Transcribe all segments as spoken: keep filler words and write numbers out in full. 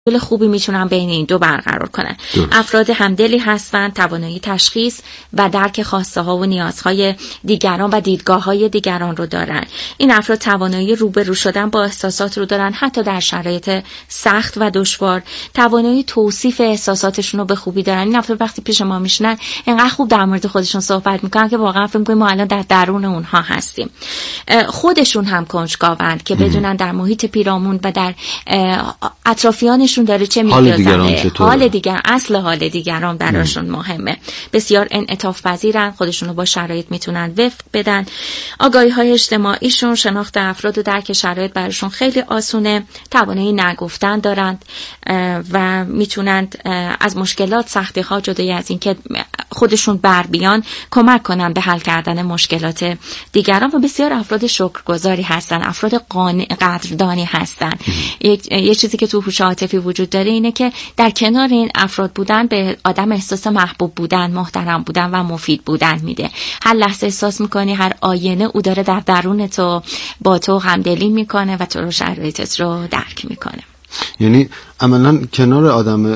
خوبی میتونن بین این دو برقرار کنن. درست. افراد همدلی هستن، توانایی تشخیص و درک خواسته ها و نیازهای دیگران و دیدگاه های دیگران رو دارن. این افراد توانایی روبرو شدن با احساسات رو دارن، حتی در شرایط سخت و دشوار. توانایی توصیف احساساتشون رو به خوبی دارن. این افراد وقتی پیش ما میشنن اینقدر خوب در مورد خودشون صحبت میکنن که واقعا فکر میکنیم ما الان در درون اونها هستیم. خودشون هم کنجکاوند که بدونن در محیط پیرامون و در اطرافیان شون داره چه میگذره، حال دیگر اصل حال دیگران براشون مهمه. بسیار انعطاف پذیرن، خودشون رو با شرایط میتونن وفق بدن. آگاهی های اجتماعیشون، شناخت افراد و درک شرایط براشون خیلی آسونه. توانایی نگفتن دارند و میتونن از مشکلات، سختی ها، جدای از این که خودشون بر بیان، کمک کنن به حل کردن مشکلات دیگران. و بسیار افراد شکرگزاری هستن، افراد قدردانی هستن. یه چیزی که تو هوش عاطفی وجود داره اینه که در کنار این افراد بودن به آدم احساس محبوب بودن، محترم بودن و مفید بودن میده. هر لحظه احساس میکنی هر آینه او داره در درون تو با تو همدلی میکنه و تو رو شرایطت رو درک میکنه. یعنی عملا کنار آدم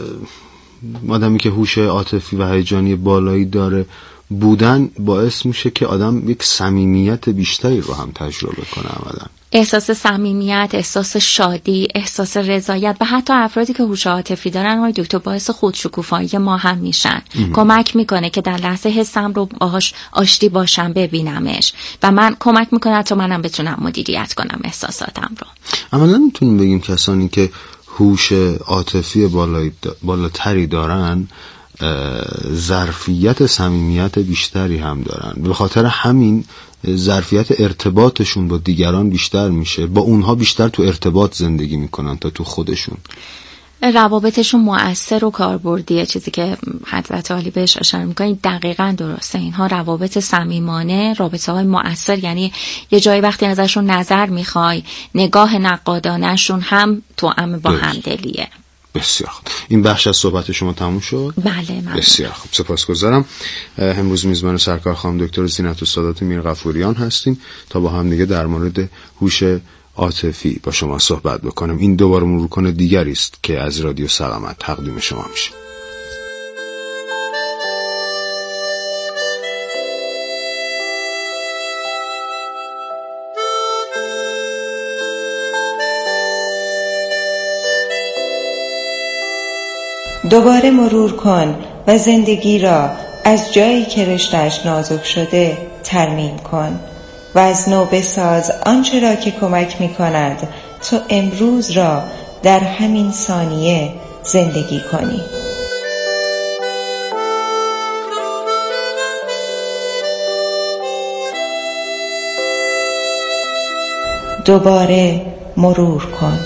آدمی که هوش عاطفی و هیجانی بالایی داره بودن باعث میشه که آدم یک صمیمیت بیشتری رو هم تجربه کنه. عملا احساس صمیمیت، احساس شادی، احساس رضایت و حتی افرادی که هوش عاطفی دارن های دکتر باعث خودشکوفایی ما هم میشن. ام. کمک میکنه که در لحظه حسم رو باهاش آشتی باشم، ببینمش و من کمک میکنه تا منم بتونم مدیریت کنم احساساتم رو. عملا میتونیم بگیم کسانی که هوش عاطفی بالایی بالاتری دارن ظرفیت صمیمیت بیشتری هم دارن. به خاطر همین ظرفیت ارتباطشون با دیگران بیشتر میشه، با اونها بیشتر تو ارتباط زندگی میکنن تا تو خودشون. روابطشون مؤثر و کاربردیه. چیزی که حضرت عالی بهش اشاره میکنید دقیقاً درسته. اینها روابط صمیمانه، رابطه های مؤثر، یعنی یه جایی وقتی ازشون نظر میخوای، نگاه نقادانه‌شون هم توأم با همدلیه. بسیار خوب. این بخش از صحبت شما تموم شد؟ بله من. بسیار خوب، سپاسگزارم. امروز میزبان سرکار خانم دکتر زینت السادات میرغفوریان هستیم تا با هم دیگه در مورد هوش عاطفی با شما صحبت بکنیم. این دوباره مرور کنه دیگری است که از رادیو سلامت تقدیم شما میشه. دوباره مرور کن و زندگی را از جایی که رشته‌اش نازک شده ترمیم کن و از نو بساز آنچه را که کمک می کند تو امروز را در همین ثانیه زندگی کنی. دوباره مرور کن.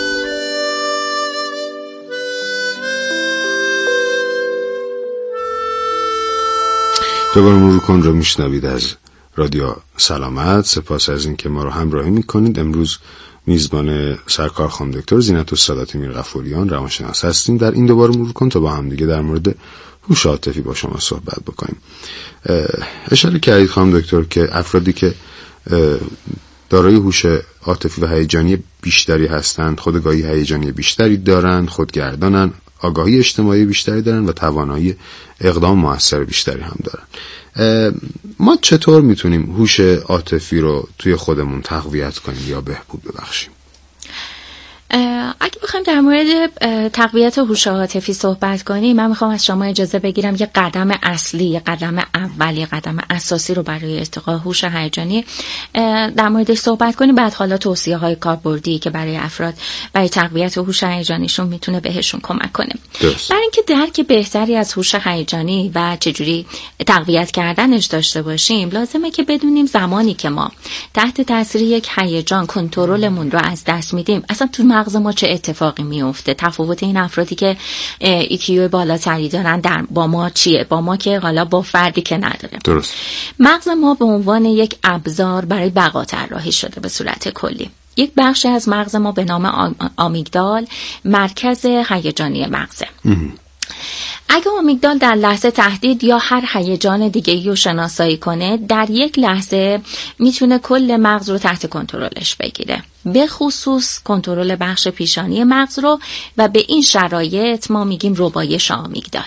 دوباره مرور کن رو میشنوید از رادیو سلامت. سپاس از این که ما رو همراهی میکنید. امروز میزبان سرکار خانم دکتر زینت السادات میرغفوریان روانشناس هستیم. در این دوباره مرور کن تا با هم دیگه در مورد هوش عاطفی با شما صحبت بکنیم. اشاره کردید خانم دکتر که افرادی که دارای هوش عاطفی و هیجانی بیشتری هستند، خودآگاهی هیجانی بیشتری دارند، خودگردانن، آگاهی اجتماعی بیشتری دارن و توانایی اقدام مؤثر بیشتری هم دارن. ما چطور میتونیم هوش عاطفی رو توی خودمون تقویت کنیم یا بهبود ببخشیم؟ اگه بخوایم در مورد تقویت هوش عاطفی صحبت کنیم، من میخوام از شما اجازه بگیرم یه قدم اصلی، یه قدم اول، یه قدم اساسی رو برای ارتقاء هوش هیجانی در موردش صحبت کنیم. بعد حالا توصیه های کاربردی که برای افراد برای تقویت هوش هیجانیشون میتونه بهشون کمک کنه. برای اینکه درک بهتری از هوش هیجانی و چجوری تقویت کردنش داشته باشیم، لازمه که بدونیم زمانی که ما تحت تاثیر یک هیجان کنترلمون رو از دست میدیم، اصلا تو مغز ما چه اتفاقی میفته. تفاوت این افرادی که ایکیو بالاتری دارن در با ما چیه، با ما که حالا با فردی که نداره. درست. مغز ما به عنوان یک ابزار برای بقا طراحی شده به صورت کلی. یک بخش از مغز ما به نام آمیگدال مرکز هیجانی مغزه. اگه آمیگدال در لحظه تهدید یا هر هیجان دیگه‌ای رو شناسایی کنه، در یک لحظه میتونه کل مغز رو تحت کنترلش بگیره، به خصوص کنترل بخش پیشانی مغز رو، و به این شرایط ما میگیم ربایش آمیگدال.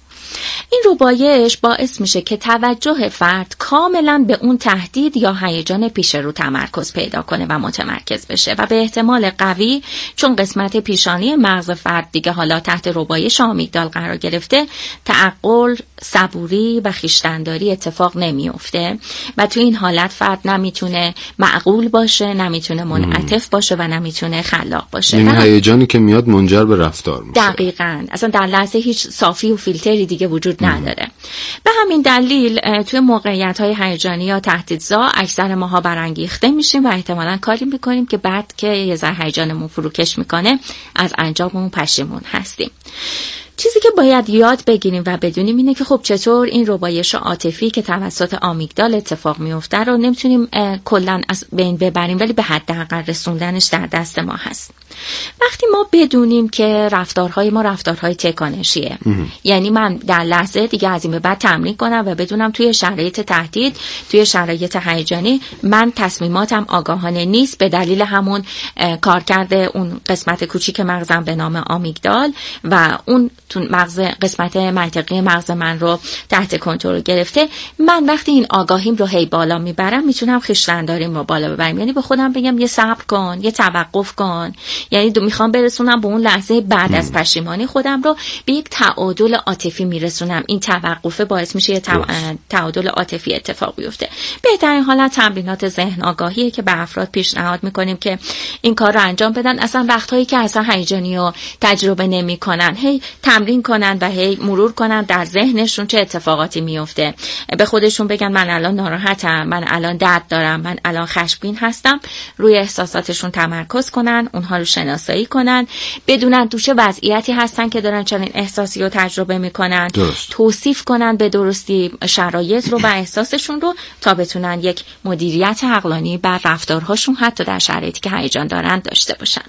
این ربایش باعث میشه که توجه فرد کاملا به اون تهدید یا هیجان پیش رو تمرکز پیدا کنه و متمرکز بشه، و به احتمال قوی چون قسمت پیشانی مغز فرد دیگه حالا تحت ربایش آمیگدال قرار گرفته، تعقل، صبوری و خویشتن‌داری اتفاق نمیفته و تو این حالت فرد نمیتونه معقول باشه، نمیتونه منعطف باشه و نمیتونه خلاق باشه. این هیجانی که میاد منجر به رفتار میشه. دقیقاً. اصلا در لحظه هیچ صافی و فیلتری دیگه وجود نداره. به همین دلیل توی موقعیت‌های هیجانی یا تهدیدزا اکثر ماها برانگیخته میشیم و احتمالاً کاری میکنیم که بعد که یه ذره هیجانمون فروکش میکنه از انجاممون پشیمون هستیم. چیزی که باید یاد بگیریم و بدونیم اینه که خب چطور این ربایش عاطفی که توسط آمیگدال اتفاق میفته رو نمیتونیم کلاً از بین ببریم، ولی به حداقل رسوندنش در دست ما هست. وقتی ما بدونیم که رفتارهای ما رفتارهای تکانشیه، یعنی من در لحظه دیگه از این به بعد تمرین کنم و بدونم توی شرایط تهدید، توی شرایط هیجانی من تصمیماتم آگاهانه نیست به دلیل همون کارکرد اون قسمت کوچیک مغزم به نام آمیگدال و اون تو مغز قسمت منطقی مغز من رو تحت کنترل گرفته. من وقتی این آگاهیم رو هی بالا میبرم میتونم خویشتن‌داریم رو بالا ببرم، یعنی به خودم بگم یه صبر کن، یه توقف کن، یعنی دو میخوام برسونم به اون لحظه بعد از پشیمانی خودم رو به یک تعادل عاطفی میرسونم. این توقفه باعث میشه یه تعادل عاطفی اتفاق بیفته. بهترین حالت تمرینات ذهن آگاهیه که به افراد پیشنهاد میکنیم که این کار رو انجام بدن. اصلا وقتایی که اصلا هیجانی رو تجربه نمیکنن هی تمرین کنن و هی مرور کنن در ذهنشون چه اتفاقاتی میفته، به خودشون بگن من الان ناراحتم، من الان درد دارم، من الان خشمگین هستم، روی احساساتشون تمرکز کنن، اونها رو شناسایی کنن، بدونن تو چه وضعیتی هستن که دارن چنین احساسی رو تجربه میکنن، درست. توصیف کنن به درستی شرایط رو و احساسشون رو تا بتونن یک مدیریت عقلانی بر رفتارهاشون حتی در شرایطی که هیجان دارن داشته باشن.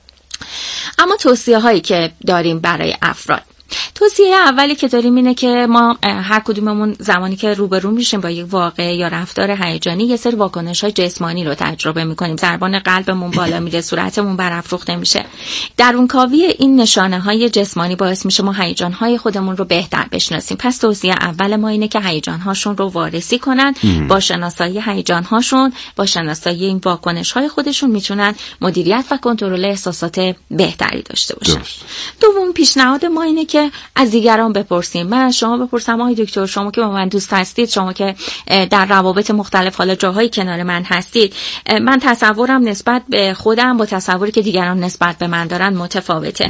اما توصیه هایی که داریم برای افراد، توصیه اولی که داریم اینه که ما هر کدوممون زمانی که روبرو میشیم با یک واقعه یا رفتار هیجانی یه سری واکنش‌های جسمانی رو تجربه میکنیم، ضربان قلبمون بالا میره، صورتمون برافروخته میشه. درونکاوی این نشانه‌های جسمانی باعث میشه ما هیجان‌های خودمون رو بهتر بشناسیم. پس توصیه اول ما اینه که هیجان‌هاشون رو وارسی کنن. ام. با شناسایی هیجان‌هاشون، با شناسایی این واکنش‌های خودشون میتونن مدیریت و کنترل احساسات بهتری داشته باشن. درست. دوم پیشنهاد ما اینه که از دیگران بپرسیم. من از شما بپرسم آقای دکتر، شما که با من دوست هستید، شما که در روابط مختلف حالا جاهای کنار من هستید، من تصورم نسبت به خودم با تصوری که دیگران نسبت به من دارن متفاوته.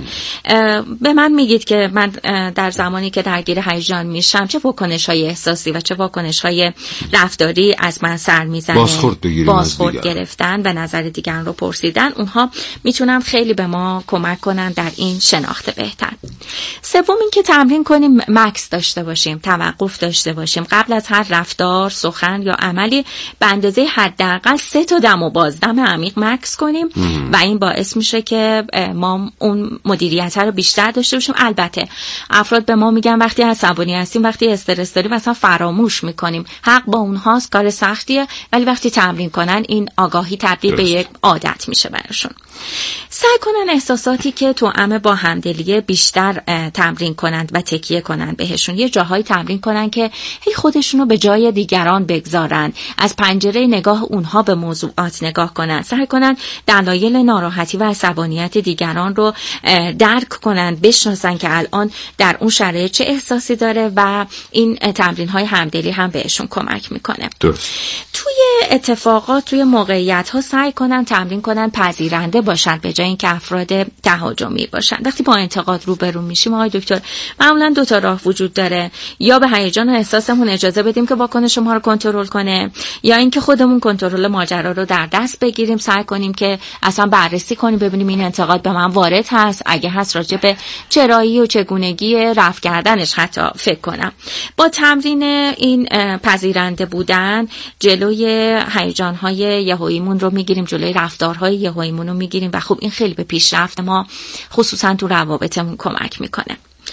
به من میگید که من در زمانی که درگیر هیجان میشم چه واکنش‌های احساسی و چه واکنش‌های رفتاری از من سر میزنه. بازخورد بگیریم، بازخورد گرفتن و نظر دیگران رو پرسیدن، اونها میتونن خیلی به ما کمک کنن در این شناخت بهتر. سوم این که تمرین کنیم مکث داشته باشیم، توقف داشته باشیم. قبل از هر رفتار، سخن یا عملی به اندازه حداقل سه تا دم و بازدم عمیق مکث کنیم مم. و این باعث میشه که ما اون مدیریت رو بیشتر داشته باشیم. البته افراد به ما میگن وقتی عصبانی هستیم، وقتی استرس داریم مثلا فراموش میکنیم. حق با اونهاست، کار سختیه، ولی وقتی تمرین کنن این آگاهی تبدیل به یک عادت میشه براشون. سعی کنن احساساتی که توأم با همدلی بیشتر تمرین کنند و تکیه کنند بهشون. یه جاهای تمرین کنن که هی خودشونو به جای دیگران بگذارن، از پنجره نگاه اونها به موضوعات نگاه کنن، سعی کنن دلایل ناراحتی و عصبانیت دیگران رو درک کنن، بشناسن که الان در اون شرایط چه احساسی داره و این تمرین‌های همدلی هم بهشون کمک میکنه. درست. توی اتفاقات، توی موقعیت‌ها سعی کنن تمرین کنن پذیرنده باشن به جای اینکه افراد تهاجمی باشن. وقتی با انتقاد روبرو میشیم آقای دکتر، معمولا دو تا راه وجود داره، یا به هیجان و احساسمون اجازه بدیم که واکنش ما رو کنترل کنه، یا اینکه خودمون کنترل ماجرا رو در دست بگیریم، سعی کنیم که اصلا بررسی کنیم ببینیم این انتقاد به من وارد هست، اگه هست راجع به چرایی و چگونگی رفع کردنش حتی فکر کنم. با تمرین این پذیرنده بودن جلوی هیجان‌های یهوییمون رو میگیریم، جلوی رفتارهای یهوییمون رو میگیریم و خب این خیلی به پیشرفت ما خصوصا تو روابطمون کمک میکنه.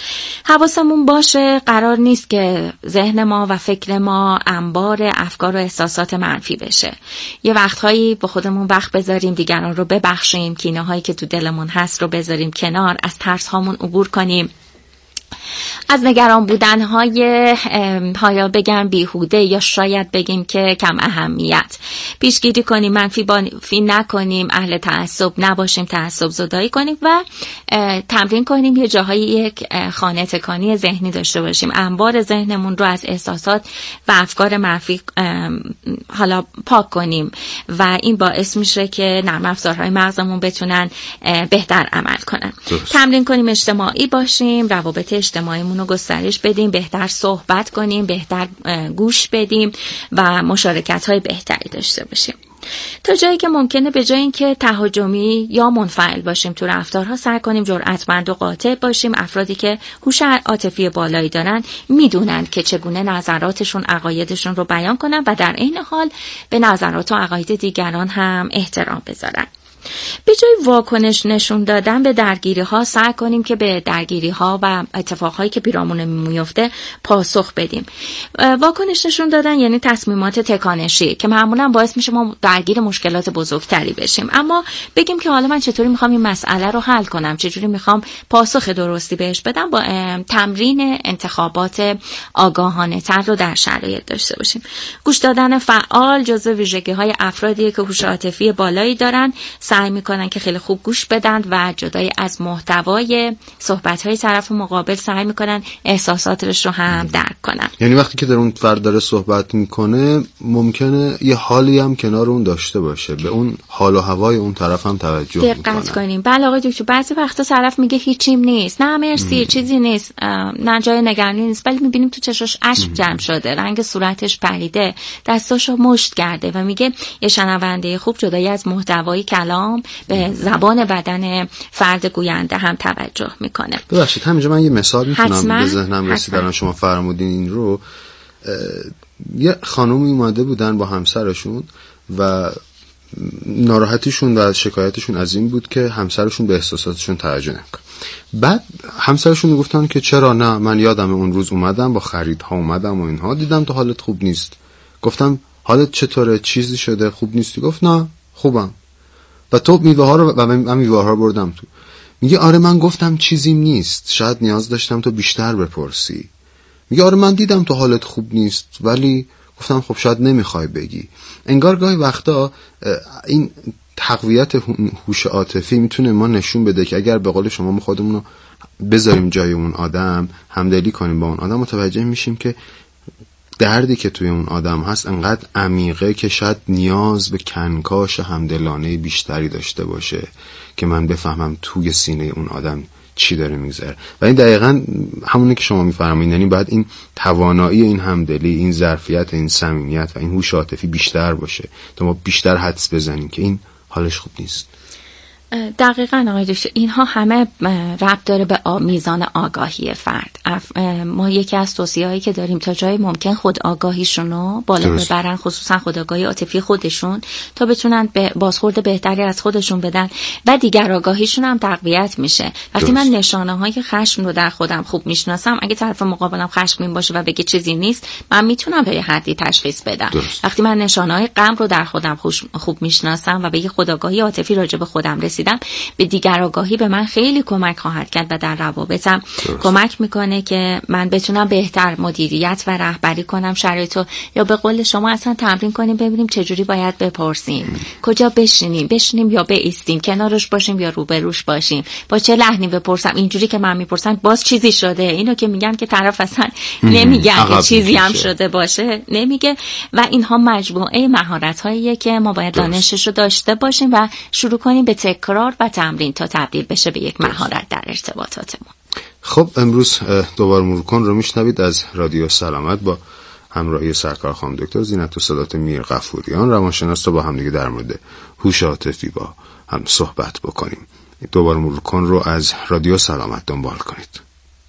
حواسمون باشه قرار نیست که ذهن ما و فکر ما انبار افکار و احساسات منفی بشه. یه وقتهایی با خودمون وقت بذاریم، دیگران رو ببخشیم، کینه هایی که تو دلمون هست رو بذاریم کنار، از ترس هامون عبور کنیم، از نگران بودن های حالا بگم بیهوده یا شاید بگیم که کم اهمیت پیشگیری کنیم، منفی بافی نکنیم، اهل تعصب نباشیم، تعصب زدایی کنیم و تمرین کنیم یه جاهای یک خانه تکانی ذهنی داشته باشیم، انبار ذهنمون رو از احساسات و افکار منفی حالا پاک کنیم و این باعث میشه که نرم افزارهای مغزمون بتونن بهتر عمل کنن. درست. تمرین کنیم اجتماعی باشیم، روابط اجتماعیمون رو گسترش بدیم، بهتر صحبت کنیم، بهتر گوش بدیم و مشارکت‌های بهتری داشته باشیم. تا جایی که ممکنه به جای اینکه تهاجمی یا منفعل باشیم تو رفتارها، سعی کنیم جرأتمند و قاطع باشیم. افرادی که هوش عاطفی بالایی دارن میدونن که چگونه نظراتشون، عقایدشون رو بیان کنن و در عین حال به نظرات و عقاید دیگران هم احترام بذارن. به جای واکنش نشون دادن به درگیری ها، سعی کنیم که به درگیری ها و اتفاقهایی که پیرامون میفته پاسخ بدیم. واکنش نشون دادن یعنی تصمیمات تکانشی که معمولا باعث میشه ما درگیر مشکلات بزرگتری بشیم. اما بگیم که حالا من چطوری میخوام این مسئله رو حل کنم، چجوری میخوام پاسخ درستی بهش بدم، با تمرین انتخابات آگاهانه تر رو در شرایط داشته باشیم. گوش دادن فعال جزو ویژگی های افرادیه که هوش عاطفی بالایی دارن، سعی میکنن که خیلی خوب گوش بدن و جدای از محتوای صحبت‌های طرف مقابل سعی میکنن احساساتش رو هم درک کنن. یعنی وقتی که در اون فرد داره صحبت میکنه ممکنه یه حالی هم کنار اون داشته باشه، به اون حال و هوای اون طرف هم توجه میکنه. دقت کنیم. بله آقای دکتر، بعضی وقتا طرف میگه هیچیم نیست، نه مرسی، چیزی نیست، نه جای نگرانی نیست، ولی میبینیم تو چشاش اشک جمع شده، رنگ صورتش پریده، دستاشو مشت کرده و میگه یه شنونده خوب جدای از محتوای کلام به زبان بدن فرد گوینده هم توجه میکنه. ببخشید همینجا من یه مثال میتونم به ذهنم رسید الان شما فرمودین این رو. یه خانومی اومده بودن با همسرشون و ناراحتیشون و شکایتشون از این بود که همسرشون به احساساتشون توجه نمیکنه. بعد همسرشون میگفتن که چرا نه، من یادم اون روز اومدم با خریدها اومدم و اینها، دیدم تو حالت خوب نیست. گفتم حالت چطوره، چیزی شده، خوب نیستی؟ گفت نه خوبم. و تو میوه ها رو و من میوه ها رو بردم تو. میگه آره من گفتم چیزیم نیست، شاید نیاز داشتم تو بیشتر بپرسی. میگه آره من دیدم تو حالت خوب نیست ولی گفتم خب شاید نمیخوای بگی. انگار گاهی وقتا این تقویت هوش عاطفی میتونه ما نشون بده که اگر به قول شما ما خودمون رو بذاریم جای اون آدم، همدلی کنیم با اون آدم، متوجه میشیم که دردی که توی اون آدم هست انقدر عمیقه که شاید نیاز به کنکاش همدلانه بیشتری داشته باشه که من بفهمم توی سینه اون آدم چی داره میگذره. و این دقیقاً همونی که شما میفرمایید، یعنی باید این توانایی، این همدلی، این ظرفیت، این صمیمیت و این هوش عاطفی بیشتر باشه تا ما بیشتر حدس بزنیم که این حالش خوب نیست. دقیقاً آقای دکتر، اینها همه ربط داره به میزان آگاهی فرد. ما یکی از توصیه‌هایی که داریم تا جای ممکن خود آگاهیشون رو بالا درست. ببرن، خصوصا خود آگاهی عاطفی خودشون، تا بتونن به بازخورد بهتری از خودشون بدن و دیگر آگاهیشون هم تقویت میشه. وقتی درست. من نشانه‌های خشم رو در خودم خوب میشناسم، اگه طرف مقابلم خشمگین باشه و بگه چیزی نیست، من میتونم به حدی تشخیص بدم. درست. وقتی من نشانه‌های غم رو در خودم خوب میشناسم و به خودآگاهی عاطفی راجع به خودم رسیدم، به دیگر آگاهی به من خیلی کمک خواهد کرد و در روابطم درست. کمک میکنه که من بتونم بهتر مدیریت و رهبری کنم شرایطو. یا به قول شما اصلا تمرین کنیم ببینیم چجوری باید بپرسیم، م. کجا بشینیم بشینیم یا بایستیم، کنارش باشیم یا روبروش باشیم، با چه لحنی بپرسم. اینجوری که من میپرسم باز چیزی شده، اینو که میگم که طرف اصلا نمیگه اگه چیزی هم شده باشه نمیگه. و اینها مجموعه مهارت‌هاییه که ما باید دانشش رو داشته باشیم و شروع کنیم به تکرار و تمرین تا تبدیل بشه به یک مهارت در ارتباطاتمون. خب امروز دوباره مرور کن رو میشنوید از رادیو سلامت با همراهی سرکار خانم دکتر زینت السادات میر غفوریان روانشناس، تا با هم دیگه در مورد هوش عاطفی با هم صحبت بکنیم. دوباره مرور کن رو از رادیو سلامت دنبال کنید.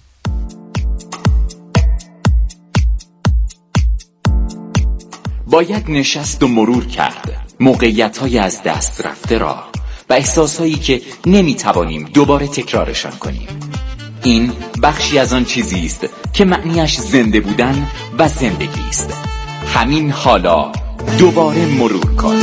باید نشست و مرور کرد موقعیت‌های از دست رفته را و احساسایی که نمیتوانیم دوباره تکرارشان کنیم. این بخشی از آن چیزی است که معنیش زنده بودن و زندگی است. همین حالا دوباره مرور کن.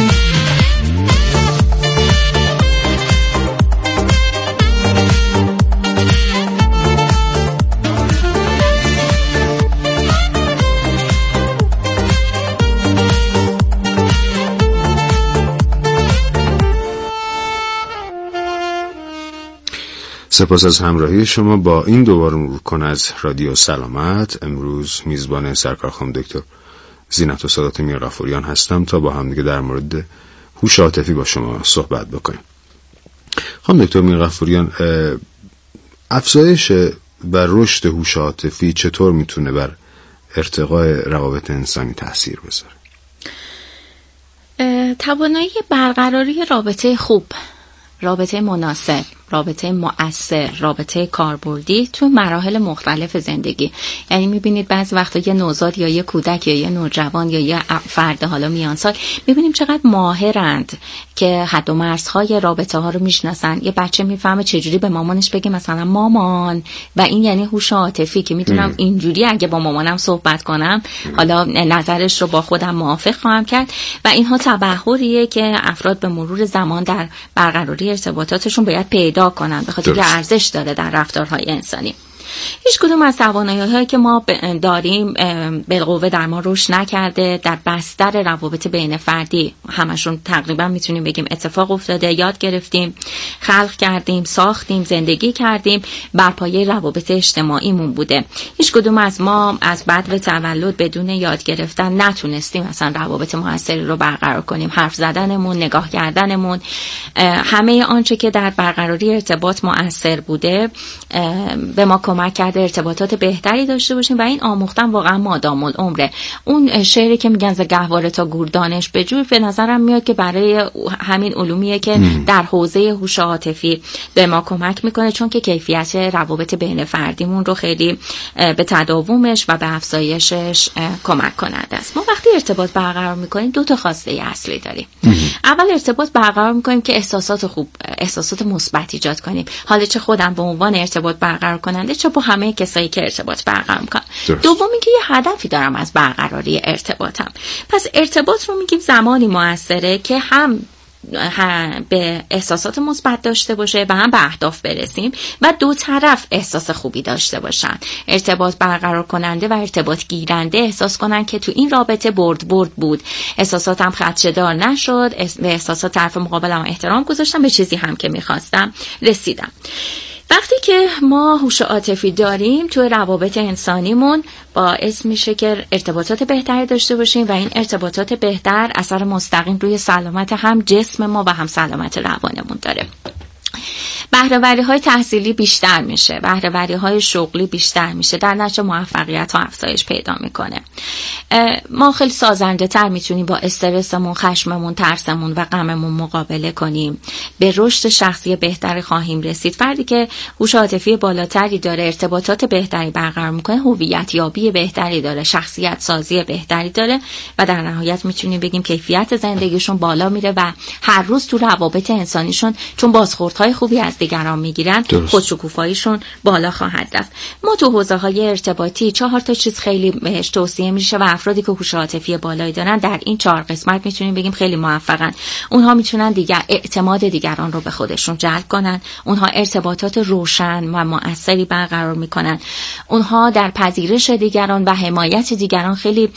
سپاس از همراهی شما با این دوباره مرور کن از رادیو سلامت. امروز میزبان سرکار خانم دکتر زینت السادات میرغفوریان هستم تا با هم دیگه در مورد هوش عاطفی با شما صحبت بکنیم. خانم دکتر میرغفوریان، افزایش و رشد هوش عاطفی چطور میتونه بر ارتقای روابط انسانی تاثیر بذاره؟ توانایی برقراری رابطه خوب، رابطه مناسب، رابطه مؤثر، رابطه کاربردی تو مراحل مختلف زندگی. یعنی میبینید بعضی وقتا یه نوزاد یا یه کودک یا یه نوجوان یا یه فرد حالا میان سال میبینیم چقدر ماهرند که حد و مرزهای رابطه ها رو میشناسن. یه بچه میفهمه چجوری به مامانش بگه مثلا مامان، و این یعنی هوش عاطفی که میتونم اینجوری اگه با مامانم صحبت کنم حالا نظرش رو با خودم موافق خواهم کرد. و اینها تبحریه که افراد به مرور زمان در برقراری ارتباطاتشون باید پیدا کنن، به خاطر که ارزش داره در رفتارهای انسانی. هیچ کدوم از توانایی‌هایی که ما داریم بالقوه در ما رشد نکرده. در بستر روابط بین فردی همشون تقریبا میتونیم بگیم اتفاق افتاده، یاد گرفتیم، خلق کردیم، ساختیم، زندگی کردیم، بر پایه روابط اجتماعیمون بوده. هیچ کدوم از ما از بعد به تولد بدون یاد گرفتن نتونستیم مثلا روابط موثری رو برقرار کنیم. حرف زدنمون، نگاه کردنمون، همه آنچه که در برقراری ارتباط مؤثر بوده به ما کمک کرده ارتباطات بهتری داشته باشیم و این آموختن واقعا مادام العمره. اون شعری که میگن ز گهواره تا گور دانش بجوی، به نظرم میاد که برای همین علومیه که ام. در حوزه هوش عاطفی به ما کمک میکنه، چون که کیفیت روابط بین فردیمون رو خیلی به تداومش و به افزایشش کمک کننده است. ما وقتی ارتباط برقرار میکنیم دو تا خواسته اصلی داریم. ام. اول ارتباط برقرار میکنیم که احساسات خوب، احساسات مثبت ایجاد کنیم، حالا چه خودم به عنوان ارتباط برقرار کننده چه با همه کسایی که ارتباط برقرار میکنم. دومی که یه هدفی دارم از برقراری ارتباطم. پس ارتباط رو میگیم زمانی موثره که هم به احساسات مثبت داشته باشه و هم به اهداف برسیم و دو طرف احساس خوبی داشته باشن. ارتباط برقرار کننده و ارتباط گیرنده احساس کنن که تو این رابطه برد برد بود، احساساتم خدشه‌دار نشد، به احساسات طرف مقابلم احترام گذاشتم، به چیزی هم که میخواستم رسیدم. وقتی که ما هوش عاطفی داریم توی روابط انسانیمون باعث میشه که ارتباطات بهتری داشته باشیم و این ارتباطات بهتر اثر مستقیم روی سلامت هم جسم ما و هم سلامت روانمون داره. بهره‌وری های تحصیلی بیشتر میشه، بهره‌وری های شغلی بیشتر میشه، در نتیجه موفقیت ها افزایش پیدا میکنه. ما خیلی سازنده تر میتونیم با استرسمون، خشممون، ترسمون و غممون مقابله کنیم. به رشد شخصی بهتری خواهیم رسید. فردی که هوش عاطفی بالاتری داره، ارتباطات بهتری برقرار میکنه، هویت یابی بهتری داره، شخصیت سازی بهتری داره و در نهایت میتونیم بگیم کیفیت زندگیشون بالا میره و هر روز تو روابط انسانیشون چون بازخوردهای خوبی از دیگران میگیرن، خودشکوفاییشون بالا خواهد رفت. ما تو حوزه‌های ارتباطی چهار تا چیز خیلی بهش توصیه میشه و افرادی که هوش عاطفی بالایی دارن در این چهار قسمت میتونیم بگیم خیلی موفقن. اونها میتونن دیگر اعتماد دیگران رو به خودشون جلب کنن، اونها ارتباطات روشن و مؤثری برقرار میکنن، اونها در پذیرش دیگران و حمایت دیگران خیلی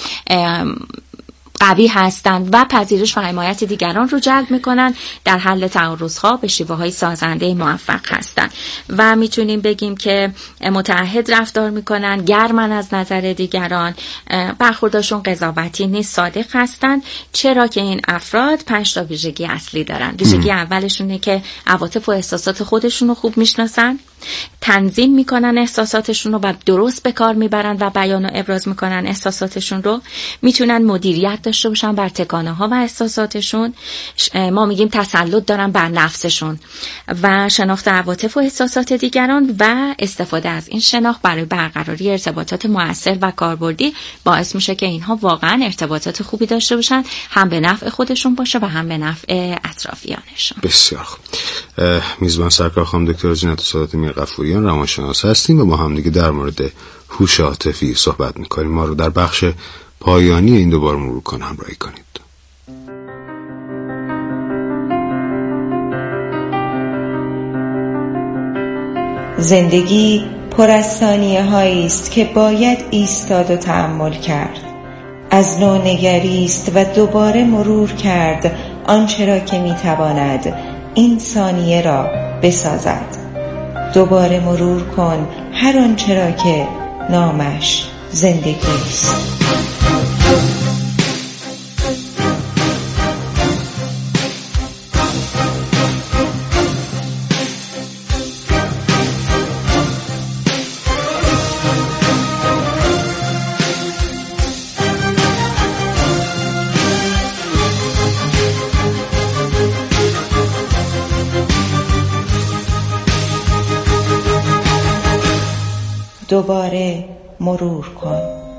قوی هستند و پذیرش و حمایت دیگران رو جلب میکنن، در حل تعارض‌ها به شیوه‌های سازنده موفق هستند و میتونیم بگیم که متعهد رفتار میکنن، گرمن از نظر دیگران، برخوردشون قضاوتی نیست، صادق هستند. چرا که این افراد پنج تا ویژگی اصلی دارن. ویژگی اولشونه که عواطف و احساسات خودشون رو خوب میشناسن، تنظیم میکنن احساساتشون رو و درست به کار میبرن و بیان و ابراز میکنن احساساتشون رو، میتونن مدیریت داشته باشن بر تکانه ها و احساساتشون، ما میگیم تسلط دارن بر نفسشون و شناخت عواطف و احساسات دیگران و استفاده از این شناخت برای برقراری ارتباطات مؤثر و کاربردی باعث میشه که اینها واقعا ارتباطات خوبی داشته باشن، هم به نفع خودشون باشه و هم به نفع اطرافیانشون. بسیار خوب. میزبان سرکار خانم دکتر زینت السادات میرغفوریان روانشناس هستیم و با هم دیگه در مورد هوش عاطفی صحبت میکنیم. ما رو در بخش پایانی این دوباره مرور کن همراهی کنید. زندگی پر از ثانیه هایی است که باید ایستاد و تأمل کرد. از نو نگریست و دوباره مرور کرد آنچه را که میتواند این ثانیه را بسازد. دوباره مرور کن هر آنچه را که نامش زندگی است. دوباره مرور کن.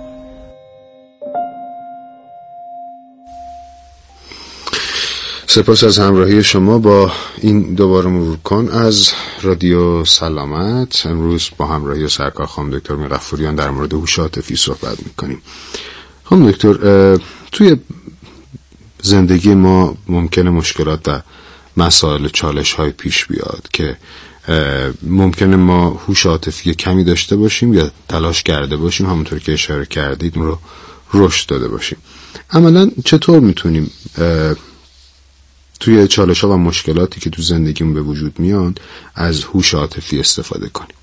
سپاس از همراهی شما با این دوباره مرور کن از رادیو سلامت. امروز با همراهی سرکار خانم دکتر میرغفوریان در مورد هوش عاطفی صحبت میکنیم. خانم دکتر، توی زندگی ما ممکنه مشکلات و مسائل چالش های پیش بیاد که ممکنه ما هوش عاطفی کمی داشته باشیم یا تلاش کرده باشیم، همونطور که اشاره کردید اون رو رشد داده باشیم. عملاً چطور میتونیم توی چالش ها و مشکلاتی که تو زندگیمون به وجود میان از هوش عاطفی استفاده کنیم؟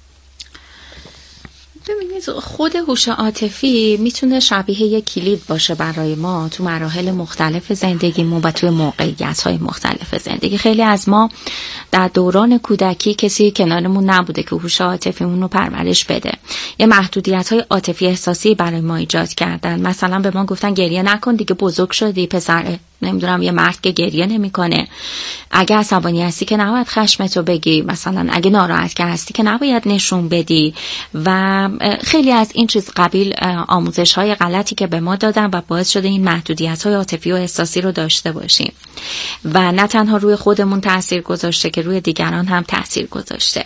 ببینید، خود هوش عاطفی میتونه شبیه یک کلید باشه برای ما تو مراحل مختلف زندگیمون و توی موقعیت‌های مختلف زندگی. خیلی از ما در دوران کودکی کسی کنارمون نبوده که هوش عاطفیمون رو پرورش بده. یه محدودیت‌های عاطفی احساسی برای ما ایجاد کردن. مثلا به ما گفتن گریه نکن دیگه، بزرگ شدی پسر، نمیدونم یه مرد که گریه نمیکنه، اگه عصبانی هستی که نباید خشمتو بگی، مثلا اگه ناراحت که هستی که نباید نشون بدی و خیلی از این چیز قبیل آموزش‌های غلطی که به ما دادن و باعث شده این محدودیت‌های عاطفی و احساسی رو داشته باشیم و نه تنها روی خودمون تأثیر گذاشته که روی دیگران هم تأثیر گذاشته.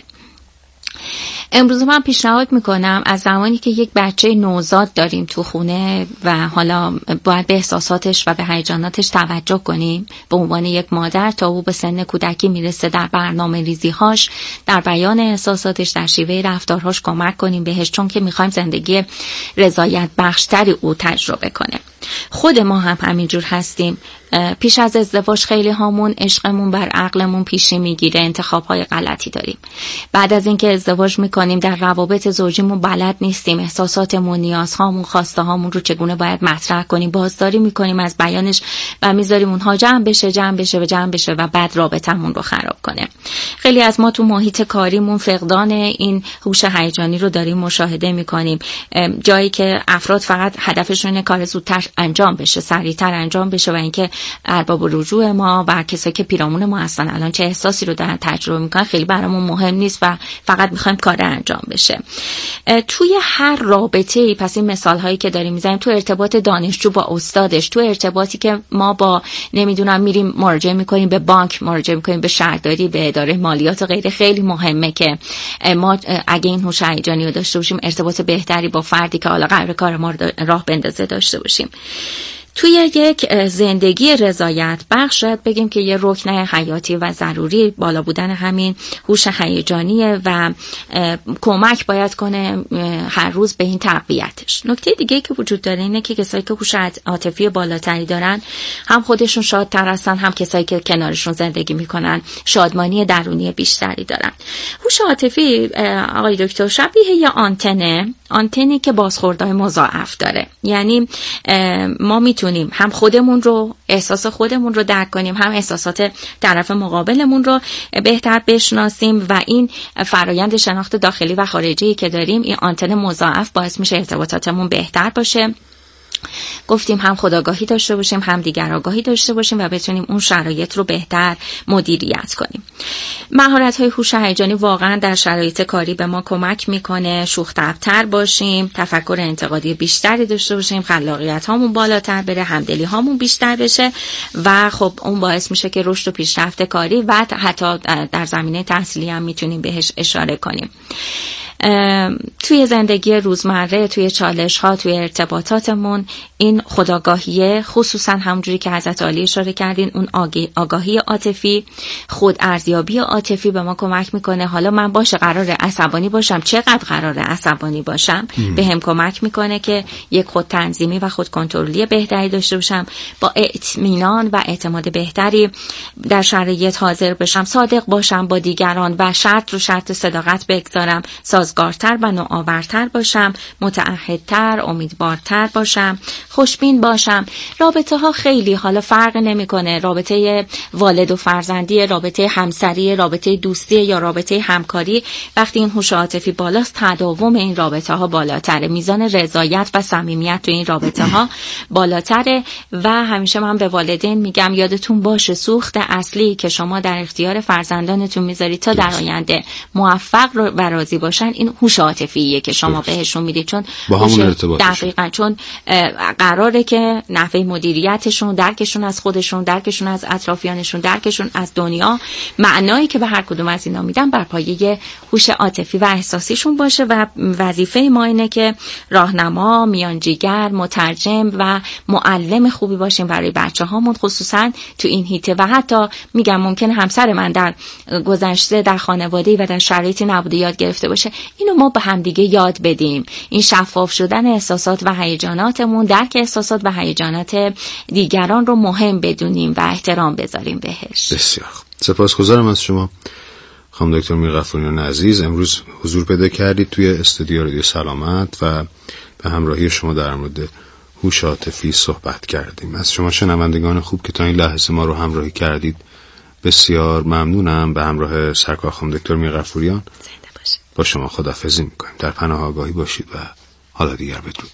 امروز من پیشنهاد میکنم از زمانی که یک بچه نوزاد داریم تو خونه و حالا باید به احساساتش و به هیجاناتش توجه کنیم به عنوان یک مادر، تا او به سن کودکی میرسه در برنامه ریزیهاش، در بیان احساساتش، در شیوه رفتارهاش کمک کنیم بهش، چون که میخوایم زندگی رضایت بخشتری او تجربه کنه. خود ما هم همینجور هستیم. پیش از ازدواج خیلی هامون عشقمون بر عقلمون پیشی میگیره، انتخاب‌های غلطی داریم. بعد از اینکه ازدواج میکنیم در روابط زوجیمون بلد نیستیم احساساتمون، نیازهامون، خواسته‌هامون رو چگونه باید مطرح کنیم، بازداری میکنیم از بیانش و میذاریم اونها جمع بشه جمع بشه و جمع بشه و بعد رابطمون رو خراب کنه. خیلی از ما تو محیط کاریمون فقدان این هوش هیجانی رو داریم مشاهده میکنیم، جایی که افراد فقط هدفشون کار زودتر انجام بشه، سریعتر انجام بشه و اینکه ارباب رجوع ما و کسایی که پیرامون ما هستن الان چه احساسی رو دارن تجربه میکنن خیلی برامون مهم نیست و فقط میخوایم کار انجام بشه. توی هر رابطه‌ای پس این مثال هایی که داریم میزنیم، تو ارتباط دانشجو با استادش، تو ارتباطی که ما با نمیدونم میریم مراجعه میکنیم به بانک، مراجعه میکنیم به شهرداری، به اداره مالیات و غیره، خیلی مهمه که ما اگه این هوش هیجانی رو داشته باشیم ارتباط بهتری با فردی که حالا قرار کار ما رو راه بندازه داشته باشیم. توی یک زندگی رضایت بخش شاید بگیم که یه رکن حیاتی و ضروری بالا بودن همین هوش هیجانیه و کمک باید کنه هر روز به این تقویتش. نکته دیگه که وجود داره اینه که کسایی که هوش عاطفی بالاتری دارن هم خودشون شادتر هستن، هم کسایی که کنارشون زندگی میکنن شادمانی درونی بیشتری دارن. هوش عاطفی آقای دکتر شبیه یه آنتنه، آنتنی که بازخوردهای مضاعف داره. یعنی ما میتونیم هم خودمون رو، احساس خودمون رو درک کنیم، هم احساسات طرف مقابلمون رو بهتر بشناسیم و این فرایند شناخت داخلی و خارجی که داریم، این آنتن مضاعف باعث میشه ارتباطاتمون بهتر باشه گفتیم هم خودآگاهی داشته باشیم، هم دیگر آگاهی داشته باشیم و بتونیم اون شرایط رو بهتر مدیریت کنیم. مهارت‌های هوش هیجانی واقعا در شرایط کاری به ما کمک میکنه شوخ طبع‌تر باشیم، تفکر انتقادی بیشتری داشته باشیم، خلاقیت هامون بالاتر بره، همدلی هامون بیشتر بشه و خب اون باعث میشه که رشد و پیشرفت کاری و حتی در زمینه تحصیلی هم میتونیم بهش اشاره کنیم. توی زندگی روزمره، توی چالش ها، توی ارتباطاتمون این خودآگاهی، خصوصا همونجوری که حضرت عالی اشاره کردین، اون آگاهی عاطفی، خود ارزیابی عاطفی به ما کمک میکنه. حالا من باشه قراره عصبانی باشم، چقدر قراره عصبانی باشم، به هم کمک میکنه که یک خود تنظیمی و خود کنترلی بهتری داشته باشم، با اطمینان و اعتماد بهتری در شرایط حاضر بشم، صادق باشم با دیگران و شرط رو شرط صداقت بگذارم، سازگارتر و نوآورتر باشم، متعهدتر، امیدوارتر باشم، خوشبین باشم. رابطه ها خیلی حالا فرق نمیکنه، رابطه والد و فرزندی، رابطه همسری، رابطه دوستی یا رابطه همکاری، وقتی این هوش عاطفی بالاست تداوم این رابطه ها بالاتره، میزان رضایت و صمیمیت تو این رابطه ها بالاتره. و همیشه من به والدین میگم یادتون باشه سوخت اصلی که شما در اختیار فرزندانتون میذارید تا در آینده موفق و راضی باشن این هوش عاطفیه که شما بهشون میدید، چون با همون ارتباط دقیقاً چون قراره که نحوه مدیریتشون، درکشون از خودشون، درکشون از اطرافیانشون، درکشون از دنیا، معنایی که به هر کدوم از اینا میدن بر پایه هوش عاطفی و احساسیشون باشه. و وظیفه ما اینه که راهنما، میانجیگر، مترجم و معلم خوبی باشیم برای بچه‌هامون، خصوصا تو این حیطه. و حتی میگم ممکنه همسر من در گذشته در خانواده‌ای و در شرایطی نبوده یاد گرفته باشه، اینو ما به هم دیگه یاد بدیم، این شفاف شدن احساسات و هیجاناتمون، درک احساسات و هیجانات دیگران رو مهم بدونیم و احترام بذاریم بهش. بسیار خوب، سپاسگزارم از شما خانم دکتر میرغفوریان عزیز. امروز حضور پیدا کردید توی استودیو رادیو سلامت و به همراهی شما در مورد هوش عاطفی صحبت کردیم. از شما شنوندگان خوب که تا این لحظه ما رو همراهی کردید بسیار ممنونم. به همراه سرکار خانم دکتر میرغفوریان با شما خداحافظی میکنیم. در پناه آگاهی باشید و حالا دیگر بدرود.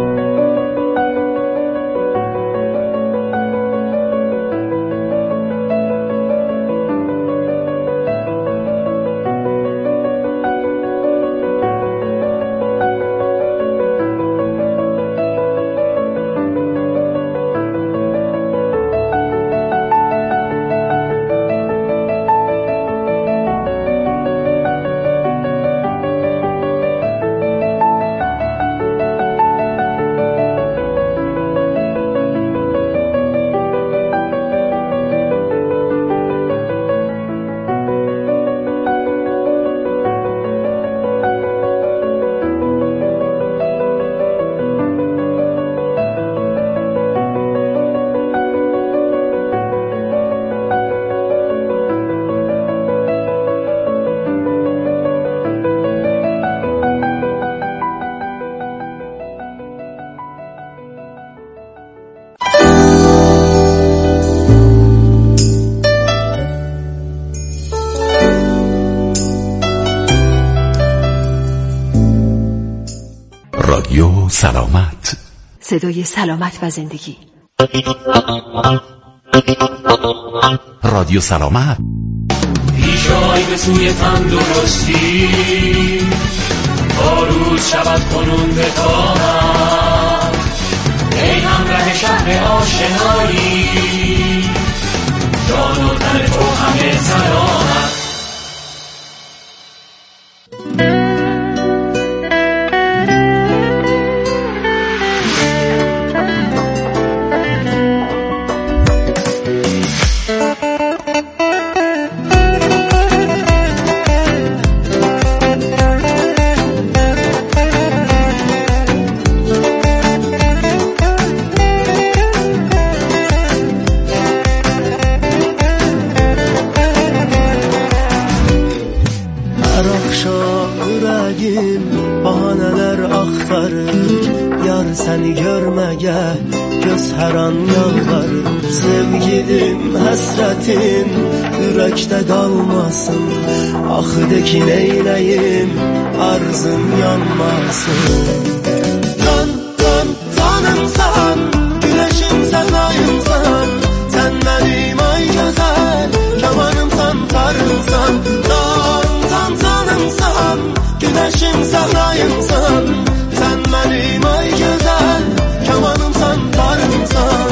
رادیو سلامت، صدای سلامت و زندگی. رادیو سلامت. پیشای به سوی تندرستی، تا روز شود کنون به طاعت، ای همراه شهر آشنایی، جان و تن تو همه سلامت. Seni görmeye göz her an yalvarır. Sevgilim, hasretin yürekte kalmasın. Ah de ki neyleyim, arzın yanmasın. Can, can, canım sana Sen sahrayımsan, sen benim ay güzel, kamanımsan, tarımsan.